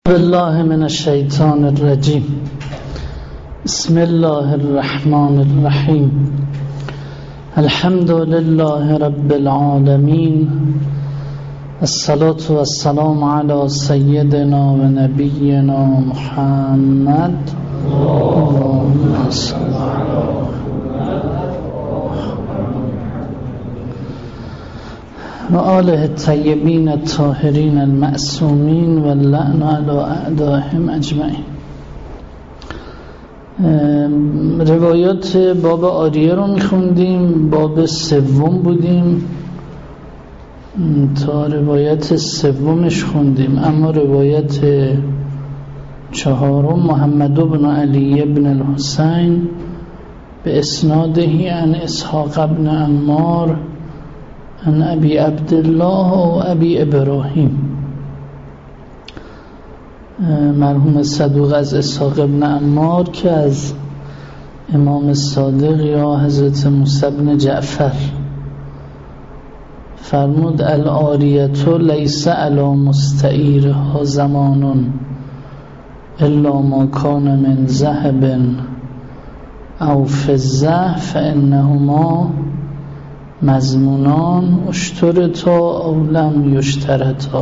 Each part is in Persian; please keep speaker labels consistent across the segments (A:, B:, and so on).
A: بالله من الشیطان الرجیم. بسم الله الرحمن الرحیم. الحمد لله رب العالمین. الصلاة والسلام علی سیدنا و نبینا محمد اللهم صل و آله الطیبین الطاهرین المعصومین و اللعن علی اعدائهم اجمعین. روایات باب آریه رو میخوندیم، باب سوم بودیم تا روایت سومش خوندیم، اما روایت چهارم محمد بن علی بن الحسین به اسناده عن اسحاق بن عمار عن ابی عبدالله و ابی ابراهیم. مرحوم صدوق از اسحاق بن عمار که از امام صادق یا حضرت موسی بن جعفر فرمود العاریة لیس علی مستعیرها زمان الا ما کان من ذهب او فضة فانهما مضمونان اشترطا او لم یشترطا.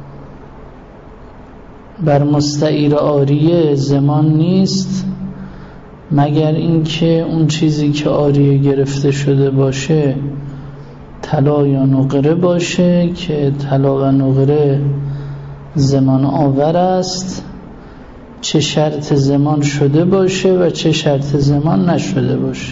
A: بر مستعیر عاریه زمان نیست مگر اینکه اون چیزی که عاریه گرفته شده باشه طلا یا نقره باشه که طلا و نقره زمان آور است، چه شرط زمان شده باشه و چه شرط زمان نشده باشه.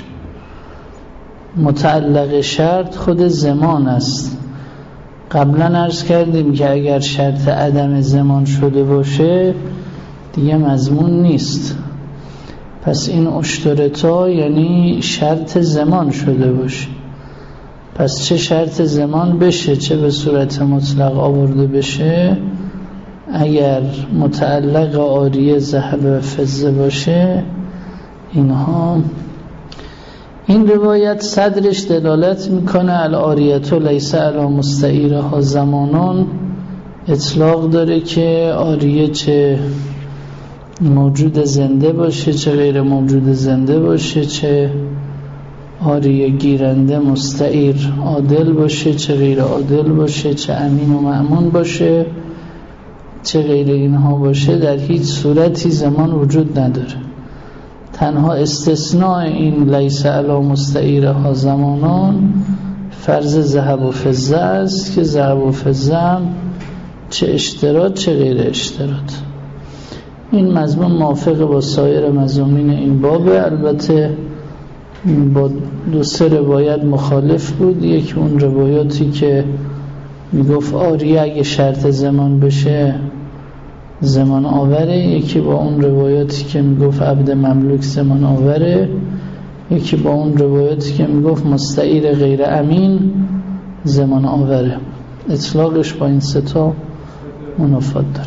A: متعلق شرط خود زمان است. قبلا عرض کردیم که اگر شرط عدم زمان شده باشه دیگه مضمون نیست. پس این اشترطا یعنی شرط زمان شده باشه. پس چه شرط زمان بشه چه به صورت مطلق آورده بشه، اگر متعلق عاریه ذهب و فضه باشه اینها. این روایت صدرش دلالت میکنه العاریة لیس علی مستعیرها زمانان، اطلاق داره که عاریه چه موجود زنده باشه چه غیر موجود زنده باشه، چه عاریه گیرنده مستعیر عادل باشه چه غیر عادل باشه، چه امین و مأمون باشه چه غیر اینها باشه، در هیچ صورتی زمان وجود نداره. تنها استثناء این لیس علی مستعیرها زمانان فرض ذهب و فضه است که ذهب و فضه هم چه اشتراط چه غیر اشتراط. این مضمون موافق با سایر مضامین این بابه. البته با دو سه روایت مخالف بود. یکی اون روایاتی که میگفت آریه اگه شرط زمان بشه زمان آوره، یکی با اون روایاتی که میگفت عبد مملوک زمان آوره، یکی با اون روایاتی که میگفت مستعیر غیر امین زمان آوره. اطلاقش با این سه تا منافات داره.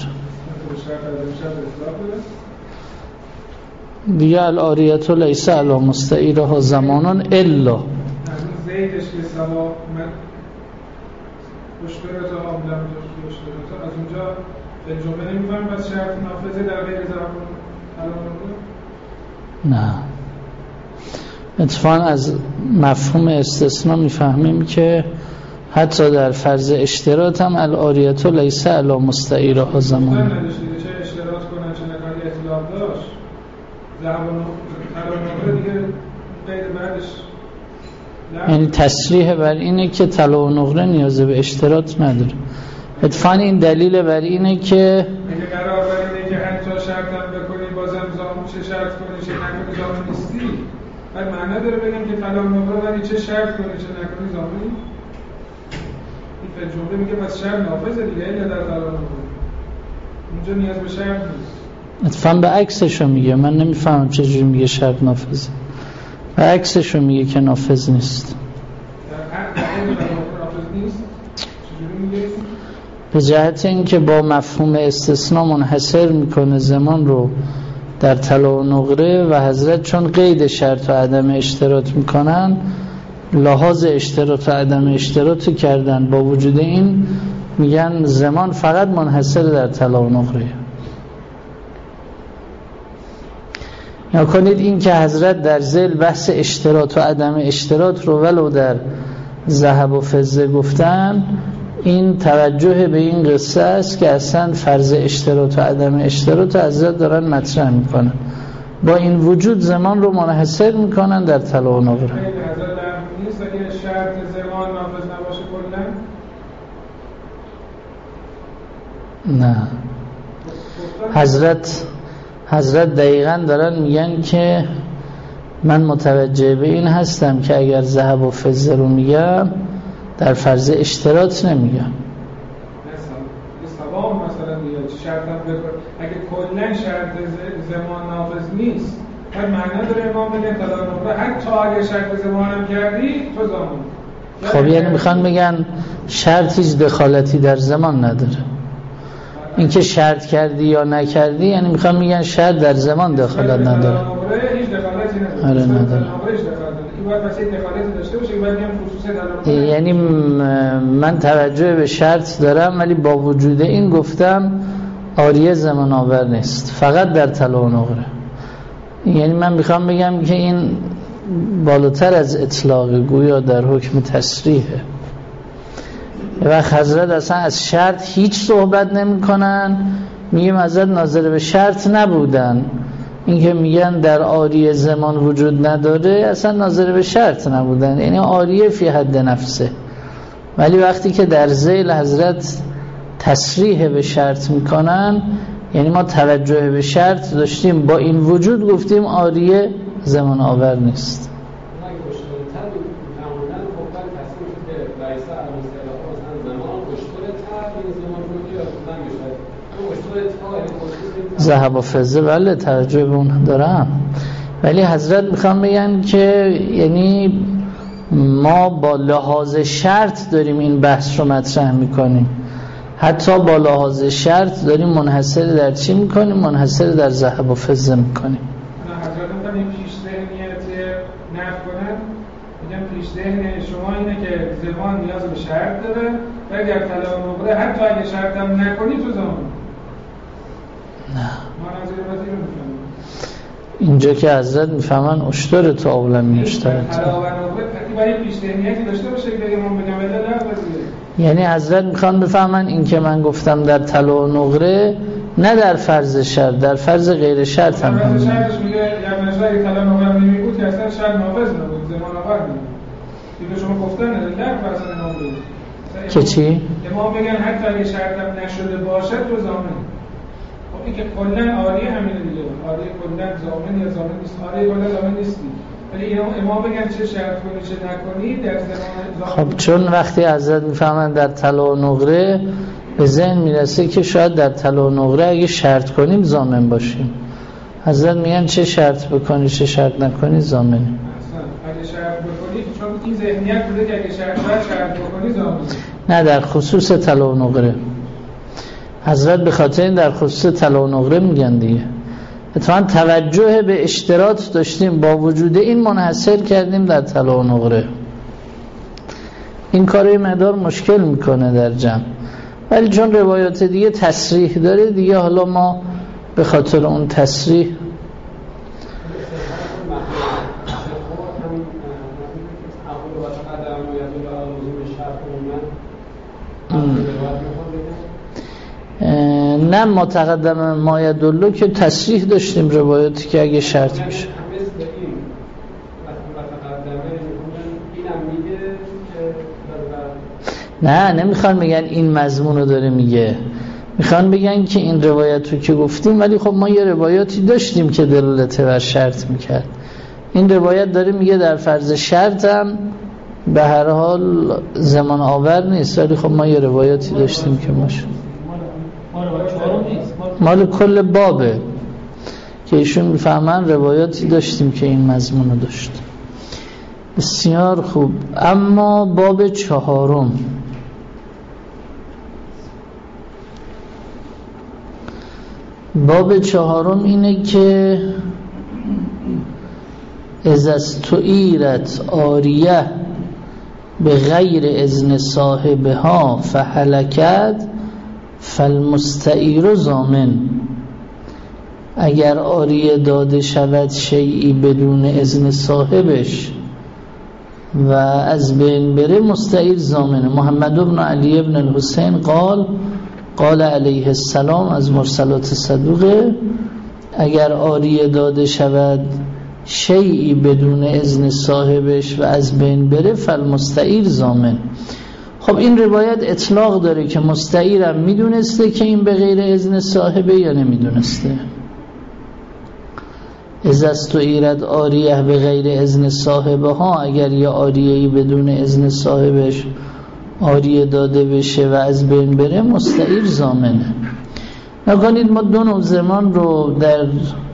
A: دیگه العاریة لیس علی مستعیرها زمانان الا
B: زیدش که سما من اشتراط آمدم از اونجا به جمله نمیفهم بس شرط نافذه در غیر زمان
A: نه. اتفاقا از مفهوم استثناء میفهمیم که حتی در فرض اشتراط هم العاریة لیس علی مستعیرها زمان
B: چه اشتراط کنن چه نکاری اطلاق داشت زمان دیگه غیر بعدش
A: یعنی تصریح بر اینه که طلا و نقره نیاز به اشتراط نداره. اتفاقا این دلیل بر اینه که
B: اگه قرار بر اینه که حتی شرطم بکنی بازم زمان چه شرط کنی چه نکنی زمان نیستی، بعد معنی داره بگیم که طلا و نقره ولی چه شرط کنی چه نکنی زمانی. این جمله میگه پس شرط نافذه دیگه الا در طلا و نقره، اونجا نیاز به شرط نیست.
A: اتفاقا به عکسشو میگه. من نمیفهمم چجوری میگه شرط نافذه، به عکسشو میگه که نافذ نیست. به جهت اینکه با مفهوم استثناء منحصر میکنه زمان رو در طلا و نقره و حضرت چون قید شرط و عدم اشتراط میکنن لحاظ اشتراط و عدم اشتراطی کردن. با وجود این میگن زمان فقط منحصر در طلا و نقره. یا کنید این که حضرت در ذیل بحث اشتراط و عدم اشتراط رو ولو در ذهب و فضه گفتن، این توجه به این قصه است که اصلا فرض اشتراط و عدم اشتراط حضرت دارن مطرح میکنن، با این وجود زمان رو منحصر میکنن در طلا و نقره.
B: حضرت نیست اگه شرط زمان نافذ نباشه کلا؟
A: نه، حضرت دقیقاً دارن میگن که من متوجه به این هستم که اگر ذهب و فضه رو میگم در فرض اشتراط نمیگم.
B: سوام مثلا دیگه شرطم بکن اگه کلا شرط زمان نافذ نیست بعد معنی داره امام بگه طلا نقره حتی اگه شرط زمانم کردی تو زمان.
A: خب یعنی میخوان بگن شرط هیچ دخالتی در زمان نداره. اینکه شرط کردی یا نکردی یعنی میخوان میگن شرط در زمان دخالت نداره.
B: هیچ دخالتی نداره.
A: آره نداره. یعنی من توجه به شرط دارم ولی با وجود این گفتم عاریه زمان آور نیست، فقط در طلا و نقره. یعنی من میخوام بگم که این بالاتر از اطلاق گویا در حکم تصریحه. و حضرت اصلا از شرط هیچ صحبت نمی کنن، میگیم حضرت ناظر به شرط نبودن. این که میگن در عاریه زمان وجود نداره اصلا ناظر به شرط نبودن، یعنی عاریه فی حد نفسه. ولی وقتی که در ذیل حضرت تصریح به شرط میکنن یعنی ما توجه به شرط داشتیم، با این وجود گفتیم عاریه زمان آور نیست. ذهب و فضه بله توجه به اون دارم، ولی حضرت میخوام بگن که یعنی ما با لحاظ شرط داریم این بحث رو مطرح میکنیم، حتی با لحاظ شرط داریم منحصر در چی میکنیم؟ منحصر در ذهب و فضه میکنیم.
B: حضرت میگن این پیش ذهنیت نفی کنن، میگن پیش ذهن شما اینه که زمان نیاز به شرط داره و اگر طلا و نقره حتی اگه شرط هم نکنی تو زمان.
A: نه اینجا که حضرت میفهمن اشتر تو اولا میشتره یعنی حضرت میخوان بفهمن این که من گفتم در طلا و نقره نه در فرض شرط، در فرض غیر شرط هم
B: فرض شرطش میگه یا مثلا طلا و نقره نمیگود که اصلا شرط نافذ نبود زمان آور نبود دیگه شما گفتن نه فرض امام بود
A: که چی؟
B: امام بگن حتی اگه شرط هم نشده باشد تو زمان. این که کلا عاریه همینه دیگه، عاریه کلا ضامن یا ضامن نیست، عاریه کلا ضامن نیستی، ولی امام بگن چه شرط کنی چه نکنی در زمان.
A: خب چون وقتی حضرت میفهمن در طلا و نقره به ذهن میرسه که شاید در طلا و نقره اگه شرط کنیم ضامن باشیم، حضرت میگن چه شرط بکنی چه شرط نکنی ضامنی.
B: اگه شرط بکنی چون این ذهنیت بوده که اگه شرط بکنی ضامنی.
A: نه در خصوص طلا و نقره حضرت به خاطر این در خصوص طلا و نقره میگن دیگه. اتفاقا توجه به اشتراط داشتیم با وجود این منحصر کردیم در طلا و نقره. این کار مقدار مشکل میکنه در جمع، ولی چون روایات دیگه تصریح داره دیگه حالا ما به خاطر اون تصریح نه ما تقدم ما یدلو که تصریح داشتیم روایاتی که اگه شرط میشه نه نمیخوان بگن این مضمون رو داره میگه، میخوان بگن که این روایت رو که گفتیم ولی خب ما یه روایاتی داشتیم که دلالت بر شرط میکرد، این روایت داره میگه در فرض شرط هم به هر حال زمان آور نیست، ولی خب ما یه روایاتی داشتیم که مال کل بابه که ایشون میفهمن روایاتی داشتیم که این مضمون رو داشت. بسیار خوب. اما باب چهارم، باب چهارم اینه که اذا استعیرت عاریه به غیر اذن صاحبها فهلکت فالمستعیر ضامن. اگر عاریه داده شود شیئی بدون اذن صاحبش و از بین بره مستعیر ضامنه. محمد بن علی بن الحسین قال علیه السلام از مرسلات صدوقه اگر عاریه داده شود شیئی بدون اذن صاحبش و از بین بره فالمستعیر ضامن. خب این روایت اطلاق داره که مستعیرم میدونسته که این به غیر اذن صاحبه یا نمیدونسته؟ اذا استعیرت عاریه به غیر اذن صاحبه ها، اگر یه عاریه‌ای بدون اذن صاحبش عاریه داده بشه و از بین بره مستعیر ضامنه. نکنید ما دو نوع زمان رو در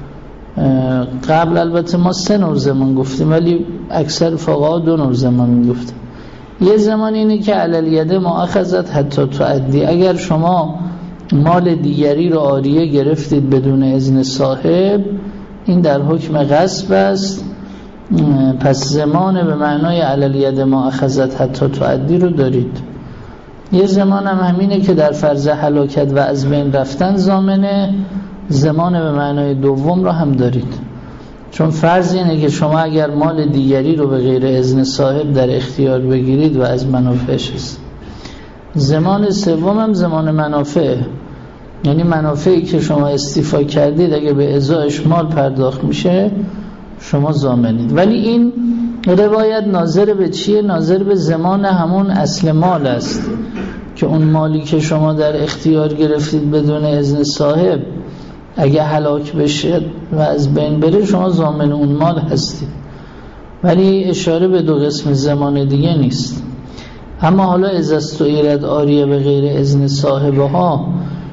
A: قبل، البته ما 3 نوع زمان گفتیم ولی اکثر فقها 2 نوع زمان میگفتن. یه زمان اینه که علالید مؤاخذت حتی تعدی، اگر شما مال دیگری رو عاریه گرفتید بدون اذن صاحب این در حکم غصب است، پس زمان به معنای علالید مؤاخذت حتی تعدی رو دارید. یه زمان هم همینه که در فرض هلاکت و از بین رفتن ضامنه، زمان به معنای دوم رو هم دارید. چون فرض اینه که شما اگر مال دیگری رو به غیر اذن صاحب در اختیار بگیرید و از منافعش است. زمان سوم هم زمان منافع، یعنی منافعی که شما استیفا کردید اگه به ازایش مال پرداخت میشه شما ضامنید. ولی این روایت ناظر به چیه؟ ناظر به زمان همون اصل مال است که اون مالی که شما در اختیار گرفتید بدون اذن صاحب اگه هلاک بشه و از بین بره شما ضامن اون مال هستید. ولی اشاره به 2 قسم زمان دیگه نیست. اما حالا اذا استعیرت عاریه به غیر اذن صاحبه ها،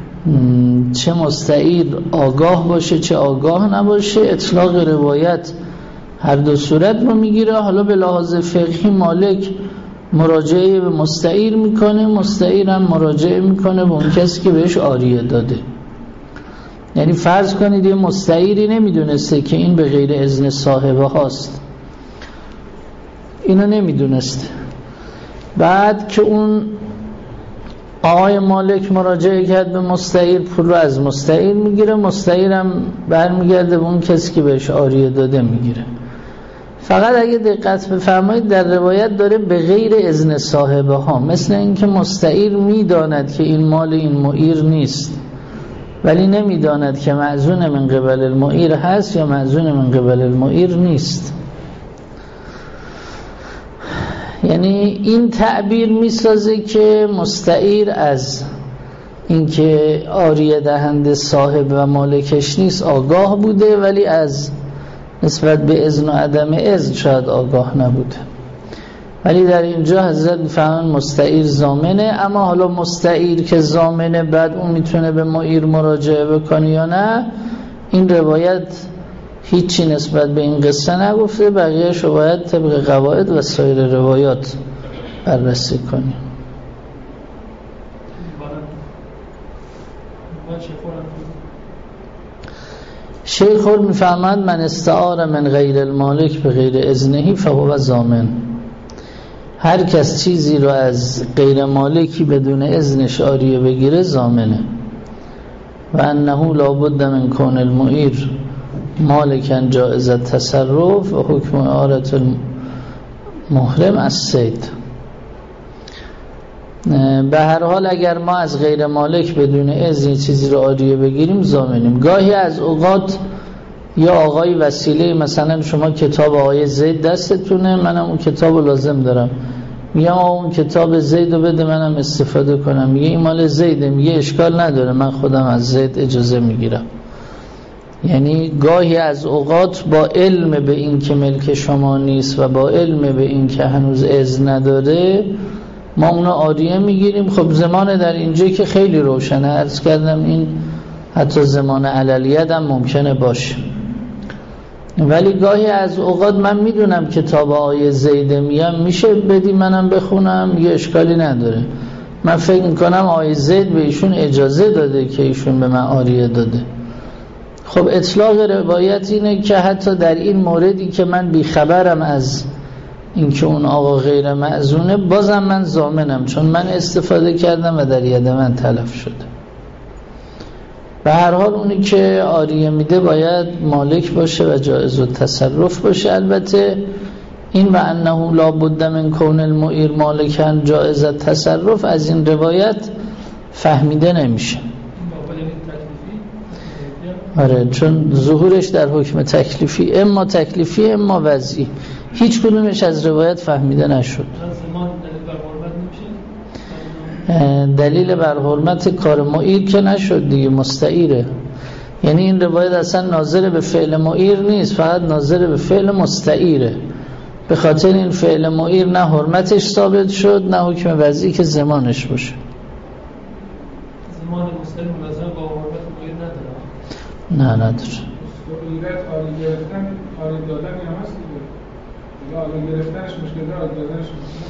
A: چه مستعیر آگاه باشه چه آگاه نباشه، اطلاق روایت هر دو صورت رو میگیره. حالا به لحاظ فقهی مالک مراجعه به مستعیر میکنه، مستعیر هم مراجعه میکنه به اون کسی که بهش عاریه داده. یعنی فرض کنید یه مستعیری نمیدونسته که این به غیر اذن صاحبه هاست، اینو نمیدونسته، بعد که اون آقای مالک مراجعه کرد به مستعیر، پول رو از مستعیر میگیره، مستعیرم برمیگرده به اون کسی که بهش عاریه داده میگیره. فقط اگه دقت بفرمایید در روایت داره به غیر اذن صاحبه ها، مثل اینکه مستعیر میداند که این مال این معیر نیست ولی نمیداند که مأذون من قبل المعیر هست یا مأذون من قبل المعیر نیست. یعنی این تعبیر میسازه که مستعیر از اینکه عاریه دهنده صاحب و مالکش نیست آگاه بوده، ولی از نسبت به اذن و عدم اذن شاید آگاه نبوده. ولی در اینجا حضرت میفهمن مستعیر ضامنه. اما حالا مستعیر که ضامنه بعد اون میتونه به معیر مراجعه بکنه یا نه، این روایت هیچی نسبت به این قصه نگفته، بقیه‌اش رو باید طبق قواعد و سایر روایات بررسی کنیم. شیخ میفهمد من استعار من غیر المالک به غیر اذنهی فهو ضامن. هر کس چیزی رو از غیر مالکی بدون اذنش عاریه بگیره ضامنه. و انه لابد من کون المعیر مالکا جائز التصرف و حکم اعارت المحرم الصید. به هر حال اگر ما از غیر مالک بدون اذن چیزی رو عاریه بگیریم ضامنیم. گاهی از اوقات یا آقای وسیله، مثلا شما کتاب آقای زید دستتونه، منم اون کتاب رو لازم دارم، میگم اون کتاب زید رو بده منم استفاده کنم، میگه این مال زیده، میگه اشکال نداره من خودم از زید اجازه میگیرم. یعنی گاهی از اوقات با علم به این که ملک شما نیست و با علم به این که هنوز اذن نداره ما اونو عاریه میگیریم. خب زمان در اینجا که خیلی روشنه، عرض کردم این حتی زمان علالیت هم ممکنه باشه. ولی گاهی از اوقات من میدونم کتاب آیه زیده، میگم میشه بدی منم بخونم، یه اشکالی نداره. من فکر میکنم آیه زید به ایشون اجازه داده که ایشون به من عاریه داده. خب اطلاق روایت اینه که حتی در این موردی که من بیخبرم از اینکه اون آقا غیر مأذونه، بازم من ضامنم، چون من استفاده کردم و در ید من تلف شده. به هر حال اونی که عاریه میده باید مالک باشه و جایز التصرف باشه. البته این و انه لا بد من کون المعیر مالکا جایز التصرف از این روایت فهمیده نمیشه. آره، چون ظهورش در حکم تکلیفی، اما تکلیفی اما وضعی، هیچ کدومش از روایت فهمیده نشد. دلیل بر حرمت کار معیر که نشد دیگه، مستعیره. یعنی این روایت اصلا ناظر به فعل معیر نیست، فقط ناظر به فعل مستعیره. به خاطر این فعل معیر نه حرمتش ثابت شد نه حکم وضعی که زمانش باشه.
C: زمان مستعیر منظم با حرمت معیر نداره.
A: نه نداره.
B: مستعیرت عالی گرفتن عالی دادن هم هست دیگه. عالی گرفتنش مشکل داره، عالی دادنش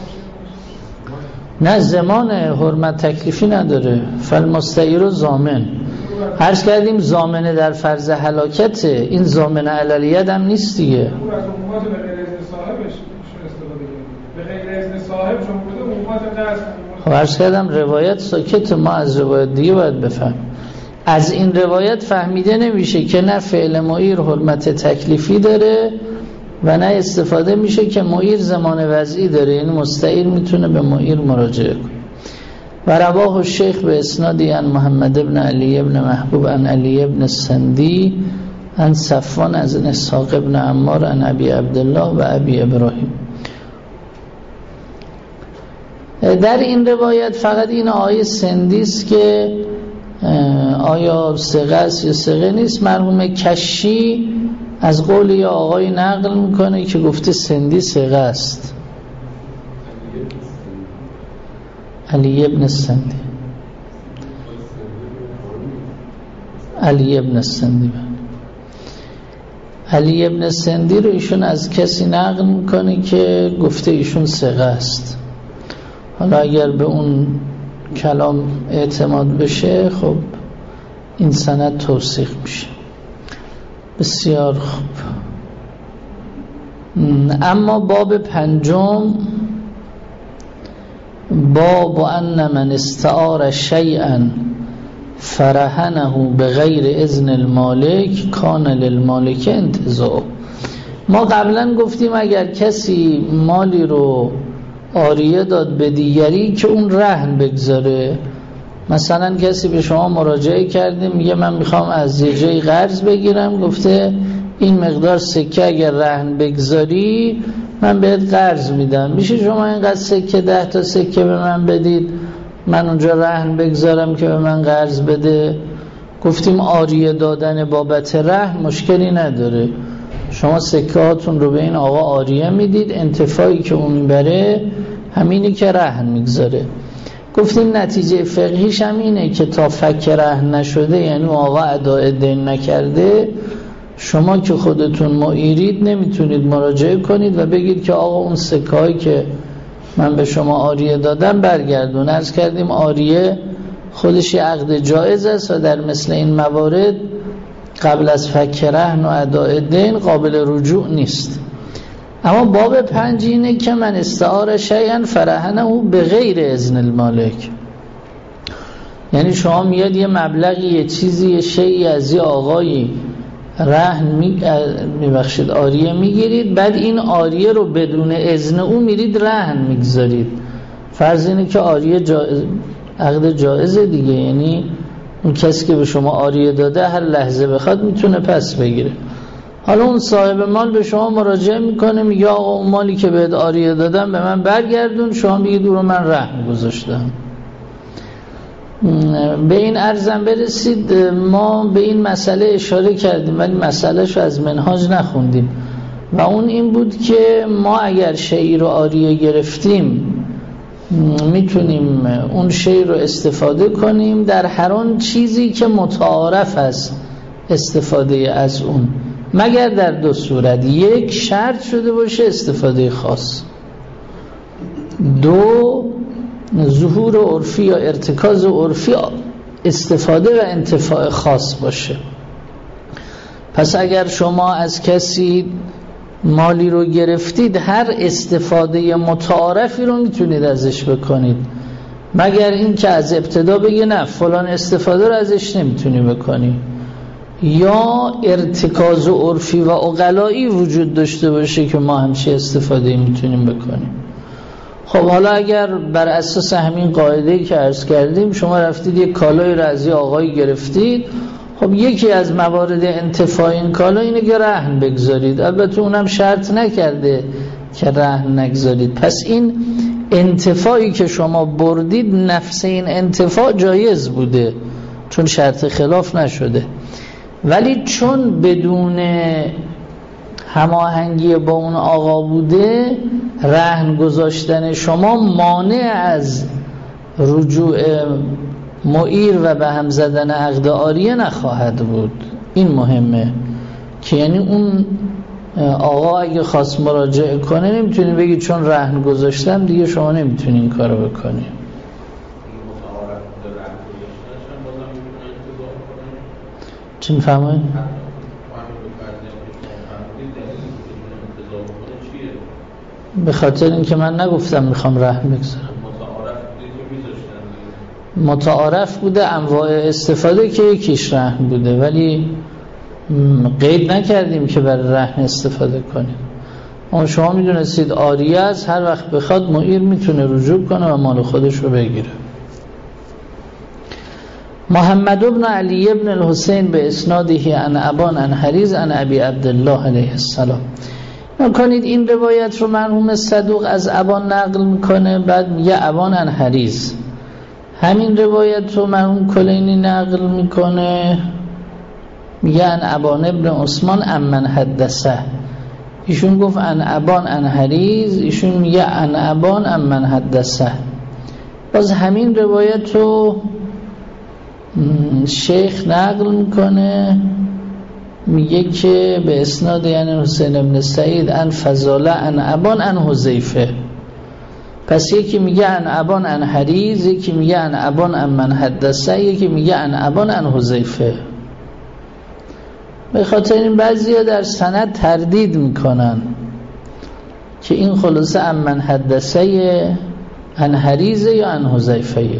A: نه زمان حرمت تکلیفی نداره. فالمستعیر و ضامن عرض کردیم ضامنه در فرض هلاکته، این ضامنه عللیت هم نیست دیگه.
B: او از عمومات به غیر اذن صاحبش استفاده کنید. به غیر اذن صاحب چون بوده عمومات قصد.
A: خب عرض کردم روایت ساکت، ما از روایت دیگه باید بفهمیم. از این روایت فهمیده نمیشه که نه فعل معیر حرمت تکلیفی داره و نه استفاده میشه که معیر زمان وضعی داره، یعنی مستعیر میتونه به معیر مراجعه کنه. و رواه الشیخ به اسنادی عن محمد ابن علی ابن محبوب عن علی ابن السندی عن صفوان از اسحاق ابن عمار عن ابی عبدالله و ابی ابراهیم. در این روایت فقط این آیه سندی است که آیا ثقه است یا ثقه نیست. مرحوم کشی از قول یا آقای نقل میکنه که گفته سندی ثقه است. علی ابن السندی، علی ابن السندی، علی ابن السندی رو ایشون از کسی نقل میکنه که گفته ایشون ثقه است. حالا اگر به اون کلام اعتماد بشه خب این سند توثیق میشه. بسیار خوب. اما باب پنجم، باب ان من استعار شیئا فرهنه بغیر اذن المالک کان للمالک انتزاع. ما قبلا گفتیم اگر کسی مالی رو عاریه داد به دیگری که اون رهن بگذاره، مثلا کسی به شما مراجعه کرده میگه من میخوام از یه جایی قرض بگیرم، گفته این مقدار سکه اگر رهن بگذاری من بهت قرض میدم، میشه شما اینقدر سکه 10 تا سکه به من بدید من اونجا رهن بگذارم که به من قرض بده؟ گفتیم عاریه دادن بابت رهن مشکلی نداره، شما سکه هاتون رو به این آقا عاریه میدید، انتفاعی که اون میبره همینی که رهن میگذاره. گفتیم نتیجه فقهیش هم اینه که تا فک رهن نشده، یعنی آقا اداء دین نکرده، شما که خودتون معیرید نمیتونید مراجعه کنید و بگید که آقا اون سکه هایی که من به شما عاریه دادم برگردون. عرض کردیم عاریه خودش یه عقد جایز است و در مثل این موارد قبل از فک رهن و اداء دین قابل رجوع نیست. اما باب 5 اینه که من استعار شیئا فرهنه بغیر اذن المالک، یعنی شما میاد یه مبلغی یه چیزی یه شیئی از یه آقایی رهن میبخشید عاریه میگیرید، بعد این عاریه رو بدون اذن او میرید رهن میگذارید. فرض اینه که عاریه عقد جایزه دیگه، یعنی اون کسی که به شما عاریه داده هر لحظه بخواد میتونه پس بگیره. حالا اون صاحب مال به شما مراجعه میکنه میگه آقا اون مالی که بهت عاریه دادم به من برگردون، شما میگید او رو من رهن گذاشتم. به این عرضم برسید ما به این مسئله اشاره کردیم ولی مسئلهش رو از منهاج نخوندیم و اون این بود که ما اگر شیء رو عاریه گرفتیم میتونیم اون شیء رو استفاده کنیم در هر آن چیزی که متعارف است استفاده از اون، مگر در 2 صورت: 1 شرط شده باشه استفاده خاص، 2 ظهور عرفی یا ارتکاز عرفی استفاده و انتفاع خاص باشه. پس اگر شما از کسی مالی رو گرفتید هر استفاده متعارفی رو میتونید ازش بکنید، مگر این که از ابتدا بگه نه فلان استفاده رو ازش نمیتونی بکنی، یا ارتکاز و عرفی و عقلایی وجود داشته باشه که ما همچه استفاده میتونیم بکنیم. خب حالا اگر بر اساس همین قاعده‌ای که عرض کردیم شما رفتید یک کالای رو از یه آقایی گرفتید، خب یکی از موارد انتفاع این کالا اینه که رهن بگذارید، البته اونم شرط نکرده که رهن نگذارید. پس این انتفاعی که شما بردید نفس این انتفاع جایز بوده چون شرط خلاف نشده، ولی چون بدون هماهنگی با اون آقا بوده رهن گذاشتن شما مانع از رجوع معیر و به هم زدن عقد عاریه نخواهد بود. این مهمه که یعنی اون آقا اگه خواست مراجعه کنه نمیتونی بگی چون رهن گذاشتم دیگه شما نمیتونی این کارو بکنی. چی میفهمه؟ به خاطر اینکه من نگفتم میخوام رهن بگذارم، متعارف بوده انواع استفاده که یکیش رهن بوده، ولی قید نکردیم که برای رهن استفاده کنیم. اما شما میدونستید عاریه است، هر وقت بخواد معیر میتونه رجوع کنه و مال خودش رو بگیره. محمد بن علی بن الحسین به اسناده عن ابان عن حریز عن ابی عبدالله علیه السلام. نکنید این روایت رو مرحوم صدوق از ابان نقل میکنه، بعد میگه ابان عن حریز. همین روایت رو مرحوم کلینی نقل میکنه، میگه عن ابان ابن عثمان امن حدثه. ایشون گفت عن ابان عن حریز، ایشون میگه عن ابان امن حدثه. باز همین روایت رو شیخ نقل میکنه، میگه که به اسناد یعنی حسین ابن سعید عن فضاله عن ابان عن حذیفه. پس یکی میگه عن ابان عن حریز، یکی میگه عن ابان عن من حدثه، یکی میگه عن ابان عن حذیفه. به خاطر این بعضیا در سند تردید میکنن که این خلاصه عن من حدثه عن حریز یا عن حذیفه.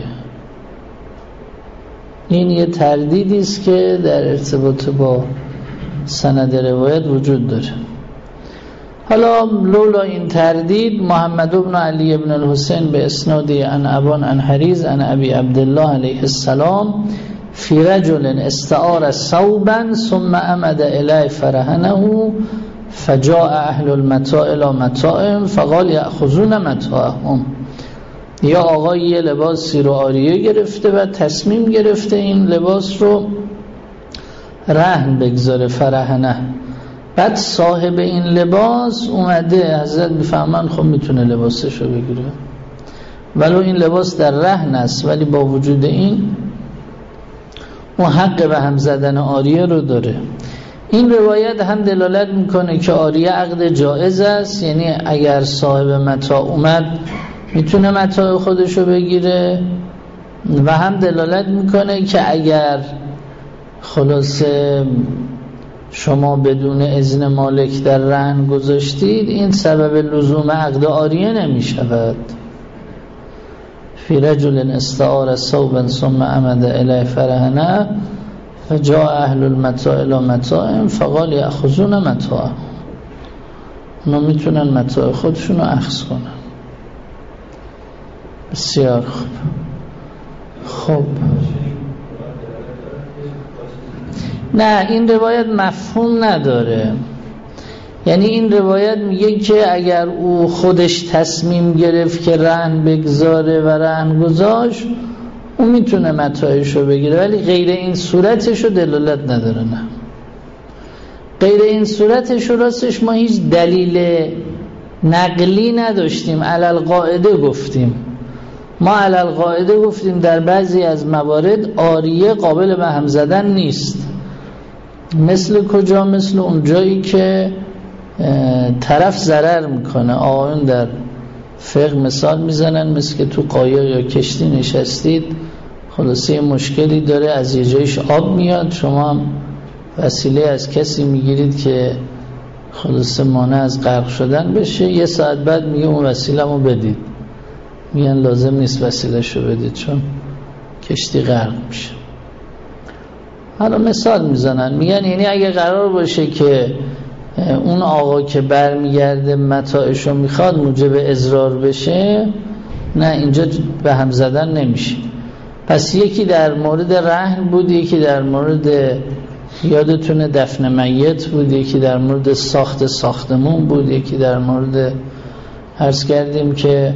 A: این یه تردیدی است که در ارتباط با سند روایت وجود داره. حالا لولا این تردید محمد بن علی بن الحسین به اسنادی عن ابان عن حریز عن ابی عبدالله علیه السلام فی رجل استعار ثوبا ثم عمد الیه فرهنه فجاء اهل المتاع الی متاعهم فقال یأخذون متاعهم. یا آقای یه لباسی رو عاریه گرفته و تصمیم گرفته این لباس رو رهن بگذاره، فرهنه. بعد صاحب این لباس اومده، حضرت میفهمن خب میتونه لباسش رو بگیره ولو این لباس در رهن است، ولی با وجود این اون حق به هم زدن عاریه رو داره. این روایت هم دلالت میکنه که عاریه عقد جائز است، یعنی اگر صاحب متاع اومد میتونه متاع خودشو بگیره، و هم دلالت میکنه که اگر خلاصه شما بدون اذن مالک در رهن گذاشتید این سبب لزوم عقد عاریه نمیشود. فی رجل استعار ثوبا ثم عمد الیه فرهنه فجاء اهل المتاع الی متاعهم فقال یأخذون متاعهم. اونا میتونن متاع خودشون رو اخذ کنن. بسیار خوب. نه این روایت مفهوم نداره. یعنی این روایت میگه که اگر او خودش تصمیم گرفت که رهن بگذاره و رهن گذاشت اون میتونه متاعش رو بگیره، ولی غیر این صورتش رو دلالت نداره. نه غیر این صورتش رو راستش ما هیچ دلیل نقلی نداشتیم، علل قاعده گفتیم. ما علل قاعده گفتیم در بعضی از موارد عاریه قابل به هم زدن نیست. مثل کجا؟ مثل اون جایی که طرف ضرر میکنه. آقایون در فقه مثال میزنن مثل که تو قایق یا کشتی نشستید، خلاصه مشکلی داره، از یه جایش آب میاد، شما هم وسیله از کسی میگیرید که خلاصه مانع از غرق شدن بشه، یه ساعت بعد میگه اون وسیله‌مو بدید. میگن لازم نیست وسیله‌شو بدید چون کشتی غرق میشه. حالا مثال میزنن، میگن یعنی اگه قرار باشه که اون آقا که برمیگرده متاعشو میخواد موجب اضرار بشه، نه اینجا به هم زدن نمیشه. پس یکی در مورد رهن بود، یکی در مورد یادتونه دفن میت بود، یکی در مورد ساخت ساختمون بود، یکی در مورد عرض کردیم که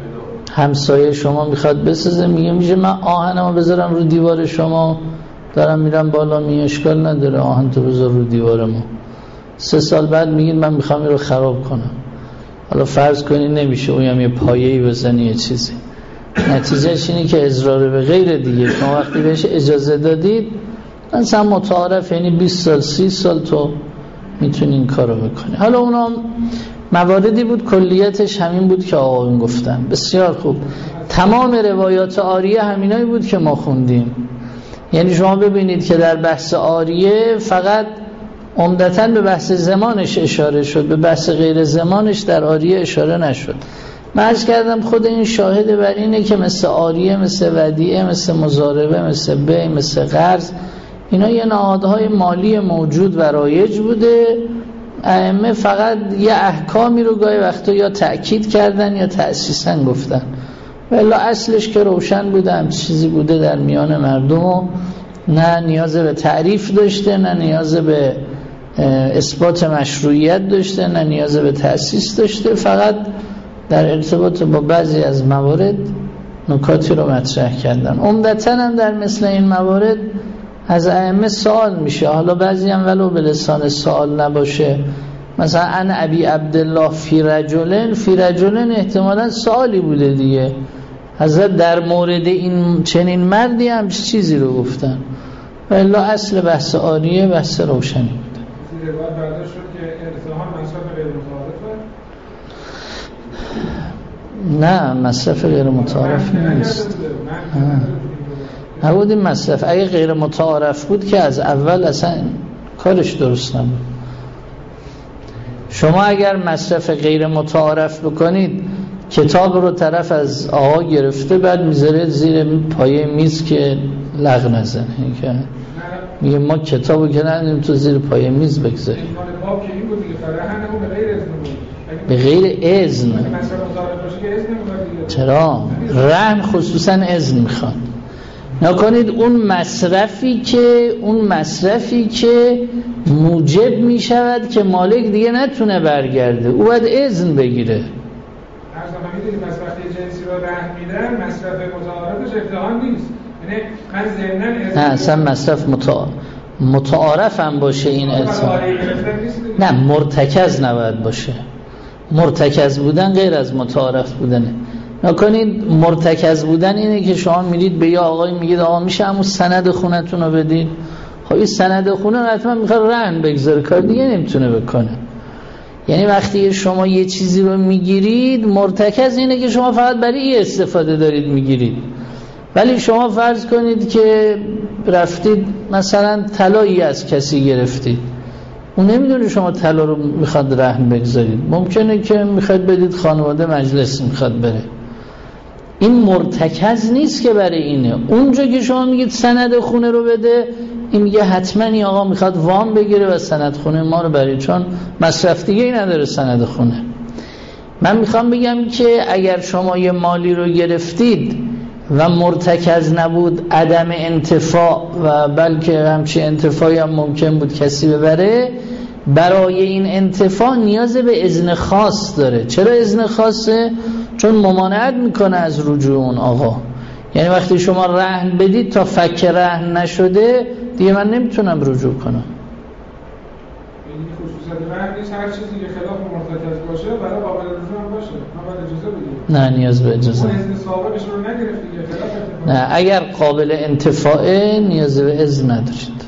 A: همسایه شما میخواد بسازه، میگه من آهنمو بذارم رو دیوار شما، دارم میرم بالا، می اشکال نداره آهن تو بذار رو دیوار ما. 3 سال بعد میگین من میخوام این رو خراب کنم. حالا فرض کنی نمیشه، اونم یه پایه‌ای بزنی یه چیزی، نتیجهش اینه که اضرار به غیر دیگه. شما وقتی بهش اجازه دادید مثلا متعارف، یعنی 20 سال 30 سال تو میتونی این کارو بکنی. حالا اونا مواردی بود، کلیتش همین بود که آقایون گفتن. بسیار خوب. تمام روایات عاریه همینایی بود که ما خوندیم. یعنی شما ببینید که در بحث عاریه فقط عمدتاً به بحث زمانش اشاره شد، به بحث غیر زمانش در عاریه اشاره نشد. من عرض کردم خود این شاهد بر اینه که مثل عاریه، مثل ودیعه، مثل مضاربه، مثل بیع، مثل قرض، اینا یه نهادهای مالی موجود و رایج بوده. ائمه فقط یه احکامی رو گاهی وقتا یا تأکید کردن یا تأسیساً گفتن، ولی اصلش که روشن بوده، هم چیزی بوده در میان مردم و نه نیاز به تعریف داشته، نه نیاز به اثبات مشروعیت داشته، نه نیاز به تأسیس داشته. فقط در ارتباط با بعضی از موارد نکاتی رو مطرح کردن. عمدتاً هم در مثل این موارد از ائمه سوال میشه، حالا بعضی هم ولو به لسان سوال نباشه، مثلا ان ابی عبدالله فی رجلن احتمالاً سوالی بوده دیگه. حضرت در مورد این چنین مردی هم چیزی رو گفتن، ولی اصل بحث عاریه بحث روشنی بوده.
B: زیر روایت برداشت شد که ارتحال مصرف غیر متعارفه؟
A: نه، مصرف غیر متعارف نیست. نبود این مصرف. اگه غیر متعارف بود که از اول اصلا کارش درست نبود. شما اگر مصرف غیر متعارف بکنید، کتاب رو طرف از آقا گرفته بعد میذاره زیر پایه میز که لغ نزنه، میگه ما کتابو که ندیم تو زیر پایه میز بگذاری. به غیر اذن. چرا؟ رهن خصوصا اذن میخواد. نکنید اون مصرفی که موجب میشود که مالک دیگه نتونه برگرده، او باید اذن بگیره.
B: میدونی مصرف جنسی رو رهن میدن، مصرف متعارفش ابتهام نیست. یعنی من ضمناً
A: نه اصلا مصرف متعارف هم باشه این اصلا نه، مرتکز نباید باشه. مرتکز بودن غیر از متعارف بودنه. نکنید مرتکز بودن اینه که شما میرید به یه آقایی میگید آقا میشه همون سند خونتون رو بدید. خب این سند خونه حتما میخواد رهن بگذاره، کار دیگه نمیتونه بکنه. یعنی وقتی شما یه چیزی رو میگیرید، مرتکز اینه که شما فقط برای این استفاده دارید میگیرید. ولی شما فرض کنید که رفتید مثلا طلایی از کسی گرفتید، اون نمیدونه شما طلا رو میخواد رهن بگذارید، ممکنه که میخواد بدید خانواده مجلس میخواد بره. این مرتکز نیست که برای اینه. اونجا که شما میگید سند خونه رو بده، این میگه حتما این آقا میخواد وام بگیره و سند خونه ما رو بره، چون مصرف دیگه ای نداره سند خونه. من میخوام بگم که اگر شما یه مالی رو گرفتید و مرتکز نبود عدم انتفاع و بلکه همچین انتفاعی هم ممکن بود کسی ببره، برای این انتفاع نیاز به اذن خاص داره. چرا اذن خاصه؟ چون ممانعت میکنه از رجوع اون آقا. یعنی وقتی شما رهن بدید تا فک رهن نشده دیگه من نمیتونم رجوع کنم.
B: این خصوصیت رهن نیست، هر چیزی که خلاف مرتکز باشه برای قابل رجوع هم باشه، ما باید اجازه بدیم.
A: نه نیاز به اجازه.
B: اون اذن سابقش رو نگرفت دیگه، خلاف
A: نه، اگر قابل انتفاعه نیاز به اذن ندارید.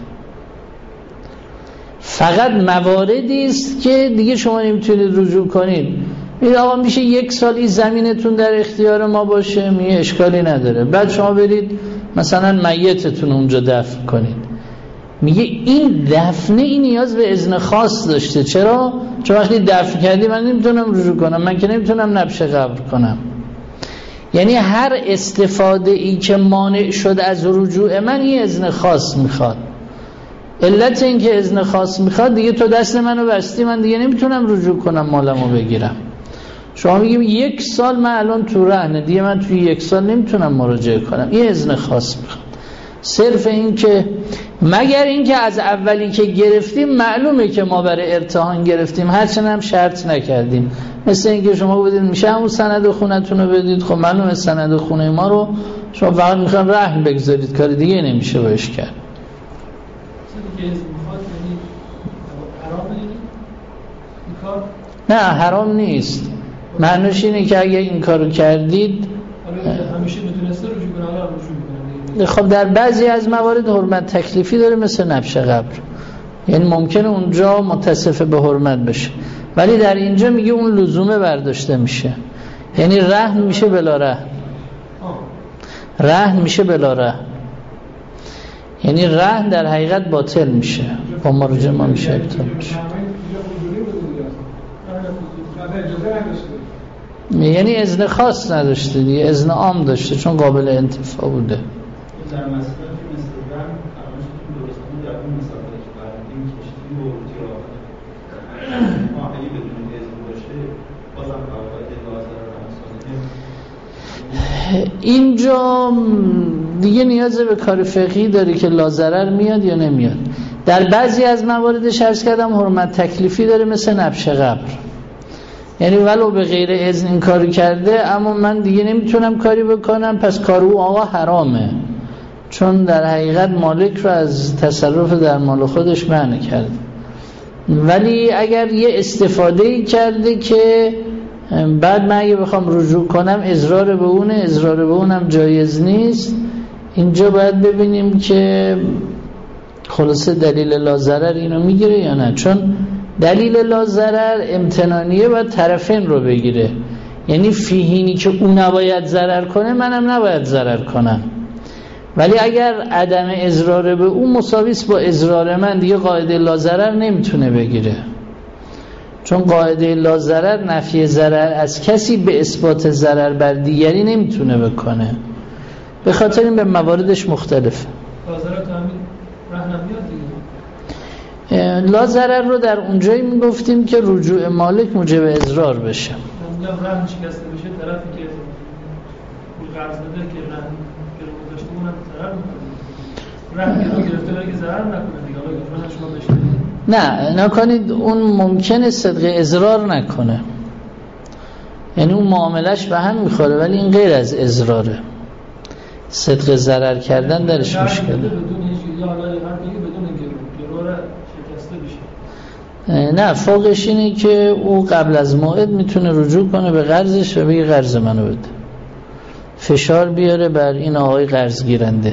A: فقط مواردی است که دیگه شما نمیتونید رجوع کنید. میگه آقا میشه 1 سال این زمینتون در اختیار ما باشه، میگه اشکالی نداره. بعد شما برید مثلا میتتون اونجا دفن کنید، میگه این دفنه این نیاز به اذن خاص داشته. چرا؟ چون وقتی دفن کردی من نمیتونم رجوع کنم، من که نمیتونم نبش قبر کنم. یعنی هر استفاده ای که مانع شد از رجوع من یه اذن خاص میخواد. علت این که اذن خاص میخواد دیگه تو دست منو بستی، من دیگه نمیتونم رجوع کنم مالمو بگیرم. شما میگیم 1 سال من الان تو رهنه، دیگه من توی 1 سال نمیتونم مراجعه کنم، یه اذن خاص میخواد. صرف این که مگر این که از اولی که گرفتیم معلومه که ما برای ارتهان گرفتیم، هرچند هم شرط نکردیم. مثل این که شما بدید میشه همون سند خونتون رو بدید، خب معلومه سند خونه ما رو شما فقط میخوان رهن بگذارید، کار دیگه نمیشه باش کرد. نه حرام نیست، معنیش اینه که اگه این کارو کردید
C: همیشه میتونسته رجوع کنه، حالا رجوع میکنه.
A: خب در بعضی از موارد حرمت تکلیفی داره، مثل نبش قبر، یعنی ممکنه اونجا متصف به حرمت بشه، ولی در اینجا میگه اون لزومه برداشته میشه، یعنی رهن میشه بلا رهن. رهن میشه بلا رهن، یعنی رهن در حقیقت باطل میشه، با مراجعه ما میشه ابطال میشه. یعنی اذن خاص نداشته دیگه، اذن عام داشته چون قابل انتفاع بوده.
D: در مسئله مثل رهن درستانه در اون مسئله که برندیم کشتی و ماهی بدون اذن باشه بازم قواعد لازم
A: اینجا دیگه نیاز به کار فقهی داره که لاضرر میاد یا نمیاد. در بعضی از مواردش عرض کردم حرمت تکلیفی داره، مثل نبش قبر، یعنی ولو به غیر اذن این کاری کرده اما من دیگه نمیتونم کاری بکنم، پس کار او آقا حرامه، چون در حقیقت مالک رو از تصرف در مال خودش منع کرده. ولی اگر یه استفاده‌ای کرده که بعد من اگه بخوام رجوع کنم اضرار به اونم جایز نیست، اینجا باید ببینیم که خلاصه دلیل لاضرر اینو میگیره یا نه، چون دلیل لاضرر امتنانیه و طرفین رو بگیره، یعنی فیهینی که اون نباید ضرر کنه منم نباید ضرر کنم. ولی اگر عدم اضرار به اون مساویس با اضرار من، دیگه قاعده لاضرر نمیتونه بگیره، چون قاعده لاضرر نفی ضرر از کسی به اثبات ضرر بر دیگری نمیتونه بکنه، به خاطر این به مواردش مختلفه.
C: لاضرر تعمید رهن میاد دیگه.
A: لاضرر رو در اونجایی میگفتیم که رجوع مالک موجب اضرار بشه.
C: میگم رهن شکسته بشه، طرفی که قرض بده که رهن گرفته اونم ضرر میکنه، رهن گرفته ولی که ضرر نکنه دیگه. حالا شما بشنید
A: نه نکنید، اون ممکنه صدق اضرار نکنه، یعنی اون معاملش به هم میخوره ولی این غیر از اضراره، صدق ضرر کردن درش مشکله. نه فوقش اینه که او قبل از موعد میتونه رجوع کنه به قرضش و بگه قرض منو بده، فشار بیاره بر این آقای قرض گیرنده،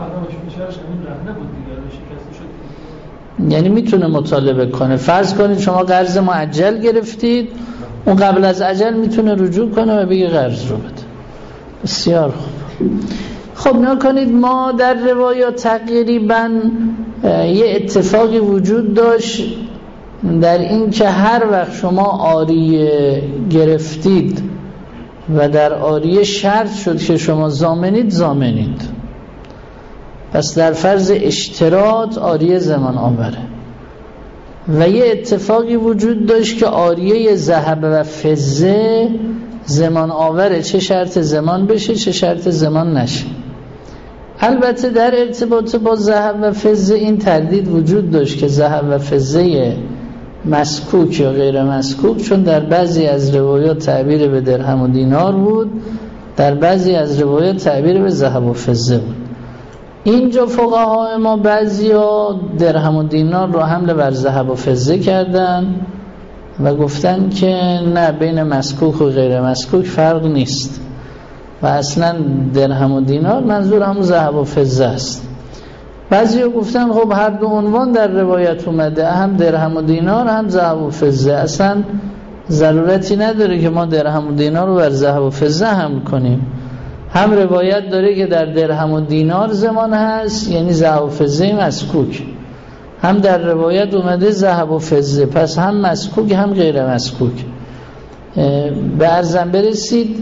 A: یعنی میتونه مطالبه کنه. فرض کنید شما قرض معجل گرفتید، اون قبل از اجل میتونه رجوع کنه و بگه قرض رو بده. بسیار خوب. خب نکنید ما در روایات تقریبا یه اتفاقی وجود داشت در این که هر وقت شما عاریه گرفتید و در عاریه شرط شد که شما ضامنید، پس در فرض اشتراط عاریه زمان آوره. و یه اتفاقی وجود داشت که عاریه ذهب و فضه زمان آوره، چه شرط زمان بشه چه شرط زمان نشه. البته در ارتباط با ذهب و فضه این تردید وجود داشت که ذهب و فضه مسکوک یا غیر مسکوک، چون در بعضی از روایات تعبیر به درهم و دینار بود، در بعضی از روایات تعبیر به ذهب و فضه بود. اینجا فقهای ما بعضیا درهم و دینار رو حمل بر ذهب و فضه کردن و گفتن که نه، بین مسکوک و غیر مسکوک فرق نیست و اصلا درهم و دینار منظور همون ذهب و فضه است. بعضیا گفتن خب هر دو عنوان در روایت اومده، هم درهم و دینار هم ذهب و فضه، اصلا ضرورتی نداره که ما درهم و دینار رو بر ذهب و فضه حمل کنیم. هم روایت داره که در درهم و دینار زمان هست، یعنی ذهب و فضه مسکوک، هم در روایت اومده ذهب و فضه، پس هم مسکوک هم غیر مسکوک. به عرضم برسید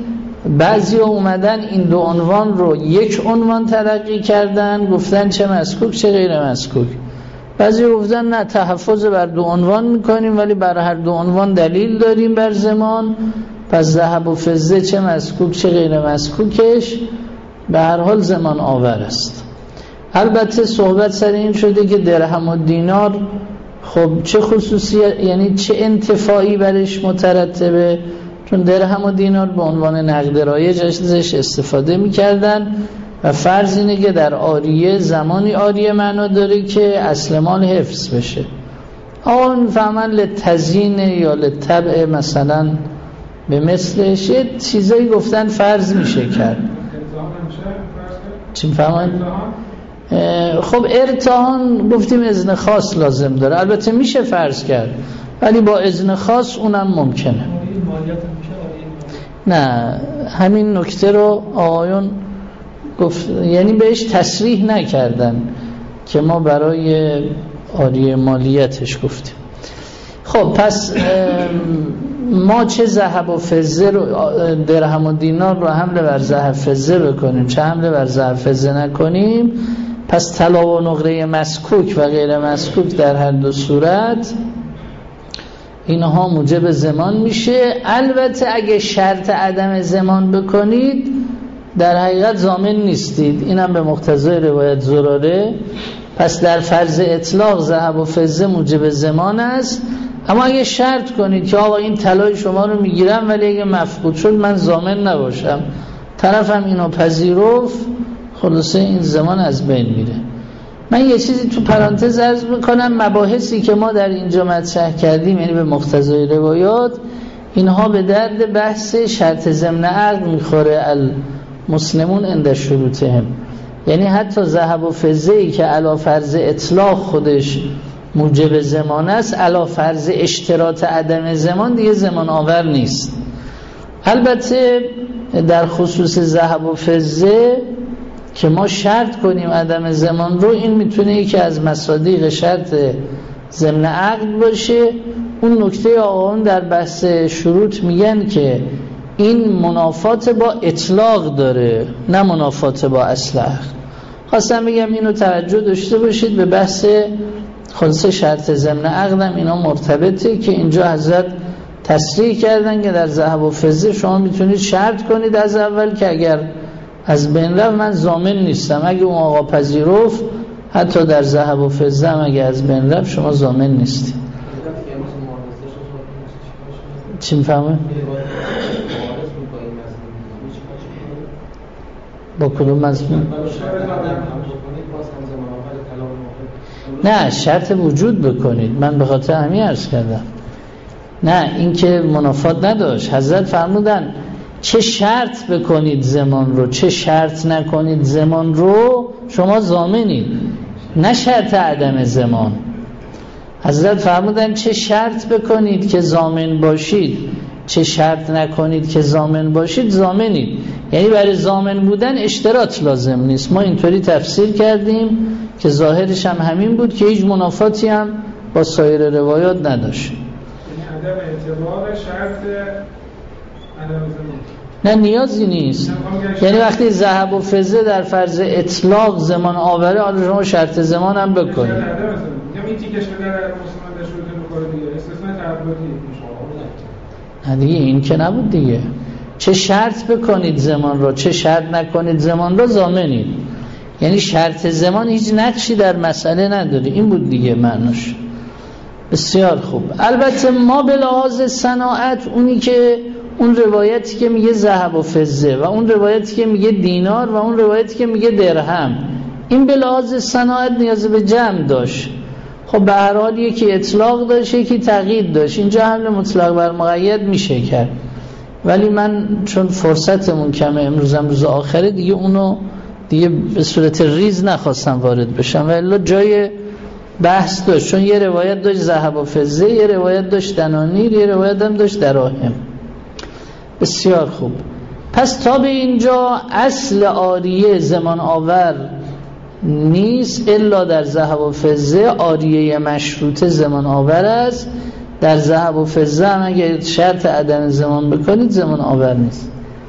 A: بعضی اومدن این دو عنوان رو یک عنوان تلقی کردن، گفتن چه مسکوک چه غیر مسکوک. بعضی گفتن نه، تحفظ بر دو عنوان میکنیم ولی بر هر دو عنوان دلیل داریم بر زمان، پس ذهب و فضه چه مسکوک چه غیر مسکوکش به هر حال زمان آور است. البته صحبت سر این شده که درهم و دینار خب چه خصوصیت، یعنی چه انتفاعی برش مترتبه، چون درهم و دینار به عنوان نقد رایج ازش استفاده میکردن و فرض اینه که در عاریه زمانی عاریه معنا داره که اصل مال حفظ بشه. آقا میفهمن لتزیین یا لطبع مثلا به مثلش یه چیزایی گفتن فرض میشه کرد. چی میفهمن؟ خب ارتهان گفتیم اذن خاص لازم داره، البته میشه فرض کرد ولی با اذن خاص اونم ممکنه. نه همین نکته رو آقایون گفت، یعنی بهش تصریح نکردن که ما برای عاریه مالیتش گفتیم. خب پس ما چه ذهب و فضه رو، درهم و دینار رو حمله بر ذهب فضه بکنیم چه حمله بر ذهب فضه نکنیم، پس طلا و نقره مسکوک و غیر مسکوک در هر دو صورت اینها موجب زمان میشه. البته اگه شرط عدم زمان بکنید در حقیقت ضامن نیستید، اینم به مقتضای روایت زراره. پس در فرض اطلاق ذهب و فضه موجب زمان است، اما اگه شرط کنید که آقا این طلای شما رو میگیرم ولی اگه مفقود شد من ضامن نباشم، طرفم اینو پذیرفت، خلاصه این زمان از بین میره. من یه چیزی تو پرانتز عرض میکنم، مباحثی که ما در اینجا مطرح کردیم یعنی به مقتضای روایات، اینها به درد بحث شرط ضمن عقد میخوره المسلمون عند شروطهم. یعنی حتی ذهب و فضه‌ای که علی فرض اطلاق خودش موجب زمان است، علی فرض اشتراط عدم زمان دیگه زمان آور نیست. البته در خصوص ذهب و فضه که ما شرط کنیم عدم زمان رو، این میتونه یکی از مصادیق شرط ضمن عقد باشه. اون نکته آقایون در بحث شروط میگن که این منافات با اطلاق داره نه منافات با اصل عقد. خواستم بگم اینو توجه داشته باشید، به بحث خلاصه شرط ضمن عقدم اینا مرتبطه که اینجا حضرت تصریح کردن که در ذهب و فضه شما میتونید شرط کنید از اول که اگر از بین رفت من ضامن نیستم، اگه اون آقا پذیرفت حتی در ذهب و فضه هم اگه از بین رفت شما ضامن نیستید. چی میفهمه؟ با کدوم مضمون؟ نه شرط وجود بکنید، من به خاطر همین عرض کردم. نه این که منافات نداشت، حضرت فرمودن چه شرط بکنید زمان رو چه شرط نکنید زمان رو شما ضامنید، نه شرط عدم زمان. حضرت فرمودن چه شرط بکنید که ضامن باشید چه شرط نکنید که ضامن باشید، ضامنید. یعنی برای ضامن بودن اشتراط لازم نیست. ما اینطوری تفسیر کردیم که ظاهرش هم همین بود که هیچ منافاتی هم با سایر روایات نداشت.
B: یعنی عدم اعتبار شرط عدم زمان
A: نه نیازی نیست. یعنی وقتی ذهب و فضه در فرض اطلاق زمان آوره، حالا شما شرط زمان هم بکنید.
B: میگم این تیکش به در مسلمان در شروط می‌خوره دیگه، استثناء تعبدی
A: نه دیگه این که نبود دیگه. چه شرط بکنید زمان رو چه شرط نکنید زمان رو ضامنید. یعنی شرط زمان هیچ نقشی در مسئله نداره، این بود دیگه معناش. بسیار خوب. البته ما به لحاظ صناعت اونی که اون روایتی که میگه ذهب و فضه و اون روایتی که میگه دینار و اون روایتی که میگه درهم، این به لحاظ صناعت نیاز به جمع داشت. خب به هر حال یکی اطلاق داشت یکی تقیید داشت، اینجا حمل مطلق بر مقید میشه کرد. ولی من چون فرصتمون کمه، امروزم روز آخره دیگه اونو دیگه به صورت ریز نخواستم وارد بشم و الا جای بحث داشت، چون یه روایت داشت ذهب و فضه، یه روایت داشت دنانیر، یه روایت هم داشت دراهم. بسیار خوب. پس تا به اینجا اصل عاریه زمان آور نیست الا در ذهب و فضه. عاریه مشروطه زمان آور است، در ذهب و فضه هم اگه شرط عدم زمان بکنید زمان آور نیست.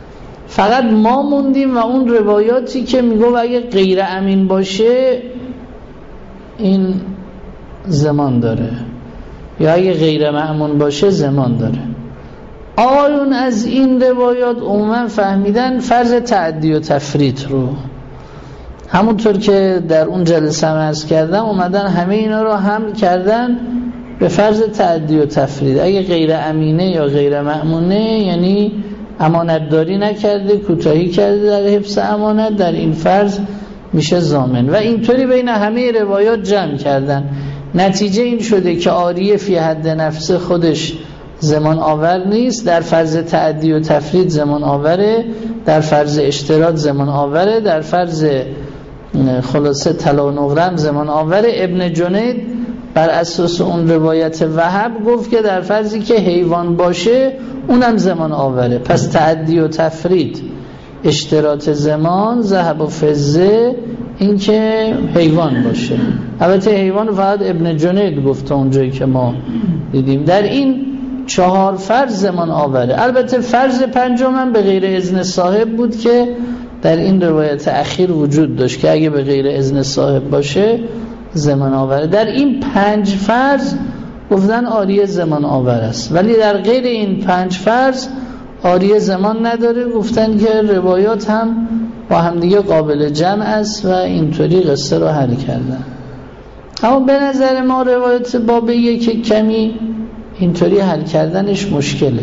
A: فقط ما موندیم و اون روایاتی که میگه اگه غیر امین باشه این زمان داره یا اگه غیر مأمون باشه زمان داره. آقایون از این روایات عموما فهمیدن فرض تعدی و تفرید رو، همونطور که در اون جلسه عرض کردم اومدن همه اینا رو حمل کردن به فرض تعدی و تفرید. اگه غیر امینه یا غیر مأمونه یعنی امانتداری نکرده، کوتاهی کرده در حفظ امانت، در این فرض میشه ضامن. و اینطوری بین همه روایات جمع کردن. نتیجه این شده که عاریه فی حد نفس خودش زمان آور نیست، در فرض تعدی و تفرید زمان آوره، در فرض اشتراط زمان آوره، در فرض خلاصه طلا و نقره زمان آوره. ابن جنید بر اساس اون روایت وهب گفت که در فرضی که حیوان باشه اونم زمان آوره. پس تعدی و تفرید اشتراط زمان، ذهب و فضه این که حیوان باشه. البته حیوان فقط ابن جنید گفت اونجایی که ما دیدیم. در این 4 فرض زمان آوره. البته فرض پنجم به غیر اذن صاحب بود که در این روایت اخیر وجود داشت که اگه به غیر اذن صاحب باشه زمان آوره. در این 5 فرض گفتن عاریه زمان آور است، ولی در غیر این 5 فرض عاریه زمان نداره. گفتن که روایات هم با همدیگه قابل جمع است و اینطوری قصه رو حل کردن. اما به نظر ما روایت باب 1 کمی اینطوری حل کردنش مشکله،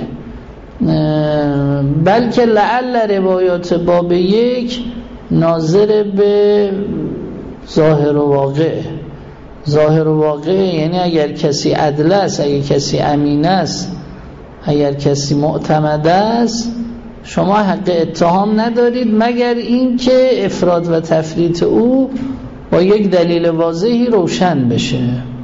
A: بلکه لعل روایات باب 1 ناظر به ظاهر و واقع. ظاهر و واقع یعنی اگر کسی عدل است، اگر کسی امین است، اگر کسی معتمد است، شما حق اتهام ندارید مگر این که افراد و تفریط او با یک دلیل واضحی روشن بشه.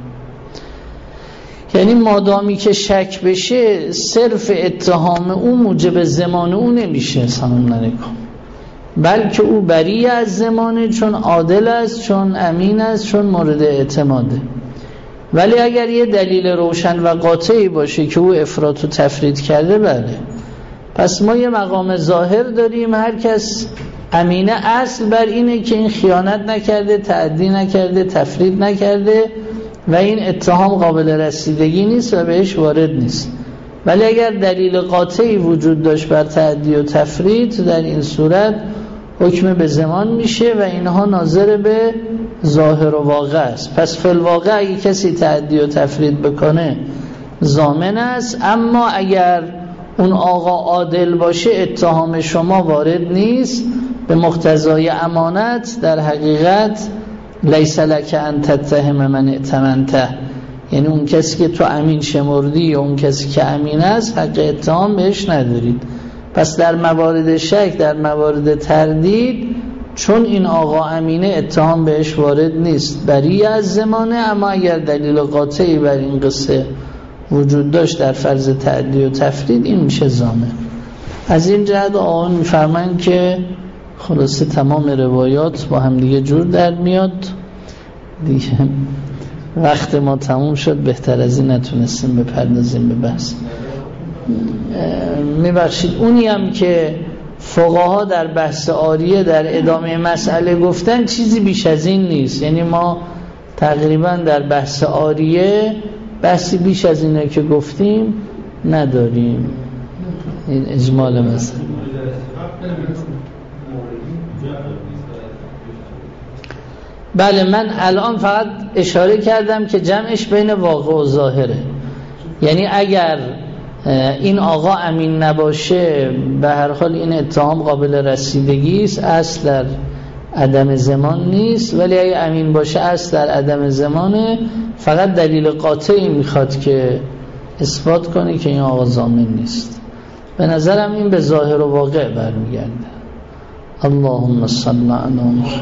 A: یعنی مادامی که شک بشه صرف اتهام او موجب زمان او نمیشه، سلام علیکم، بلکه او بری از زمانه، چون عادل است، چون امین است، چون مورد اعتماده. ولی اگر یه دلیل روشن و قاطعی باشه که او افراط و تفرید کرده، بله، پس ما یه مقام ظاهر داریم. هر کس امینه اصل بر اینه که این خیانت نکرده، تعدی نکرده، تفرید نکرده و این اتهام قابل رسیدگی نیست و بهش وارد نیست. ولی اگر دلیل قاطعی وجود داشت بر تعدی و تفرید، در این صورت حکم به زمان میشه و اینها ناظر به ظاهر و واقع است. پس فی الواقع اگه کسی تعدی و تفرید بکنه ضامن است، اما اگر اون آقا عادل باشه اتهام شما وارد نیست. به مقتضای امانت در حقیقت لیس لک ان تتهم من ائتمنته، یعنی اون کسی که تو امین شمردی یا اون کسی که امین است حق اتهام بهش ندارید. پس در موارد شک، در موارد تردید، چون این آقا امینه اتهام بهش وارد نیست، بری از زمانه. اما اگر دلیل قاطعی بر این قصه وجود داشت در فرض تعدی و تفرید، این میشه ضامن. از این جهت آقایان میفرمایند که خلاصه تمام روایات با هم دیگه جور در میاد. دیگه وقت ما تموم شد، بهتر از این نتونستیم بپردازیم به بحث. میبخشید اونی هم که فقها در بحث عاریه در ادامه مسئله گفتن چیزی بیش از این نیست. یعنی ما تقریبا در بحث عاریه بحثی بیش از اینه که گفتیم نداریم. این اجمال مسئله. بله، من الان فقط اشاره کردم که جمعش بین واقع و ظاهره. یعنی اگر این آقا امین نباشه، به هر حال این اتهام قابل رسیدگی است، اصل در عدم زمان نیست. ولی اگه امین باشه اصل در عدم زمانه، فقط دلیل قاطعی میخواد که اثبات کنه که این آقا ضامن نیست. به نظرم این به ظاهر و واقع برمیگرده. اللهم صل علی محمد.